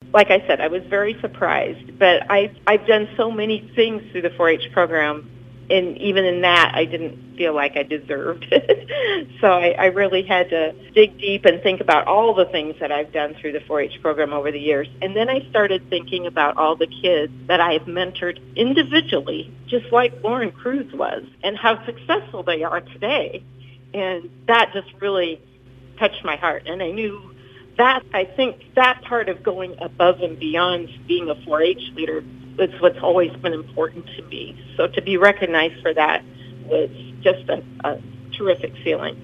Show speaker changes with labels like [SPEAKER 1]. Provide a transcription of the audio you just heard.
[SPEAKER 1] like I said, I was very surprised, but I've done so many things through the 4-H program, and even in that, I didn't feel like I deserved it. So I really had to dig deep and think about all the things that I've done through the 4-H program over the years. And then I started thinking about all the kids that I have mentored individually, just like Lauren Cruz was, and how successful they are today. And that just really touched my heart. And I knew that, I think that part of going above and beyond being a 4-H leader is what's always been important to me. So to be recognized for that was just a terrific feeling.